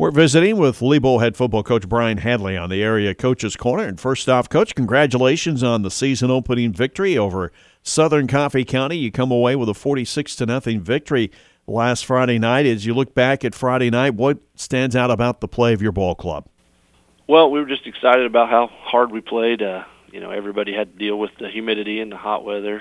We're visiting with Lebo head football coach Brian Hadley on the Area Coaches Corner. And first off, Coach, congratulations on the season opening victory over Southern Coffee County. You come away with a 46-0 victory last Friday night. As you look back at Friday night, what stands out about the play of your ball club? Well, we were just excited about how hard we played. Everybody had to deal with the humidity and the hot weather.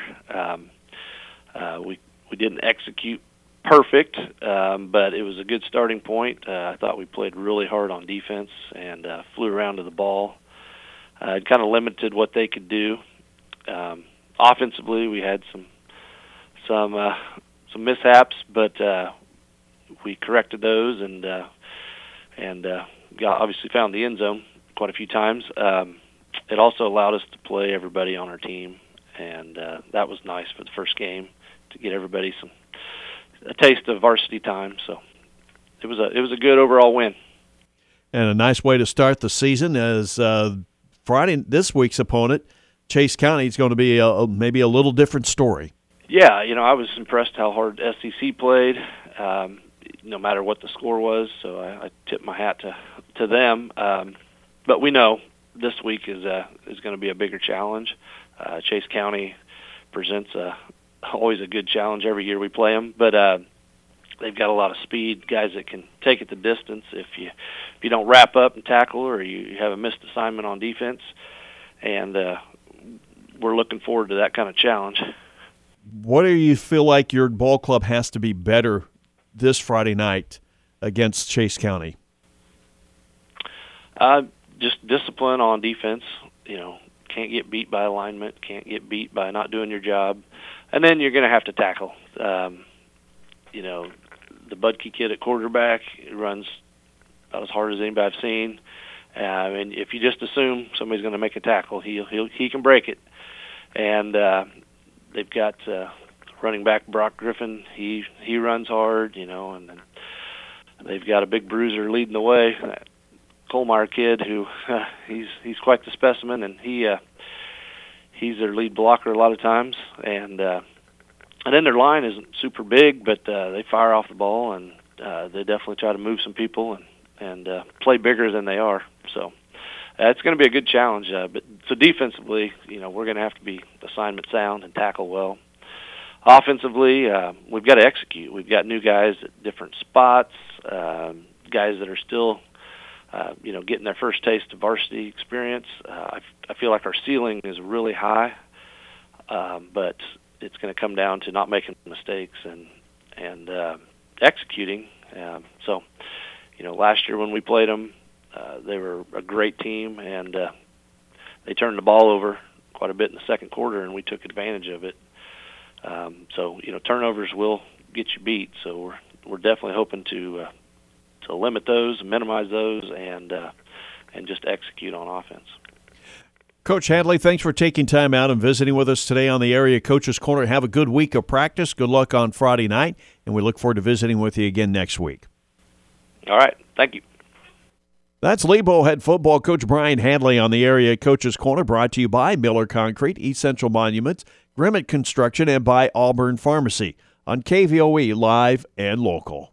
We didn't execute perfect, but it was a good starting point. I thought we played really hard on defense and flew around to the ball. It kind of limited what they could do. Offensively, we had some mishaps, but we corrected those and obviously found the end zone quite a few times. It also allowed us to play everybody on our team, and that was nice for the first game to get everybody a taste of varsity time. So it was a good overall win. And a nice way to start the season as Friday, this week's opponent, Chase County, is going to be maybe a little different story. Yeah, I was impressed how hard SCC played, no matter what the score was. So I tip my hat to them. But we know this week is going to be a bigger challenge. Chase County presents always a good challenge every year we play them, but they've got a lot of speed, guys that can take it the distance if you don't wrap up and tackle, or you have a missed assignment on defense, and we're looking forward to that kind of challenge. What do you feel like your ball club has to be better this Friday night against Chase County? Just discipline on defense. Can't get beat by alignment, can't get beat by not doing your job. And then you're going to have to tackle. The Budke kid at quarterback runs about as hard as anybody I've seen. And if you just assume somebody's going to make a tackle, he can break it. And they've got running back Brock Griffin. He runs hard, and then they've got a big bruiser leading the way, that Colmeyer kid, who he's quite the specimen, and he's their lead blocker a lot of times. And then their line isn't super big, but they fire off the ball, and they definitely try to move some people and play bigger than they are. So it's going to be a good challenge. But so defensively, we're going to have to be assignment sound and tackle well. Offensively, we've got to execute. We've got new guys at different spots, guys that are still getting their first taste of varsity experience. I feel like our ceiling is really high, but it's going to come down to not making mistakes and executing. So, last year when we played them, they were a great team, and they turned the ball over quite a bit in the second quarter, and we took advantage of it. So, turnovers will get you beat. So we're definitely hoping to limit those, minimize those, and just execute on offense. Coach Hadley, thanks for taking time out and visiting with us today on the Area Coaches Corner. Have a good week of practice. Good luck on Friday night, and we look forward to visiting with you again next week. All right. Thank you. That's Lebo head football coach Brian Hadley on the Area Coaches Corner, brought to you by Miller Concrete, East Central Monuments, Grimmett Construction, and by Auburn Pharmacy on KVOE Live and Local.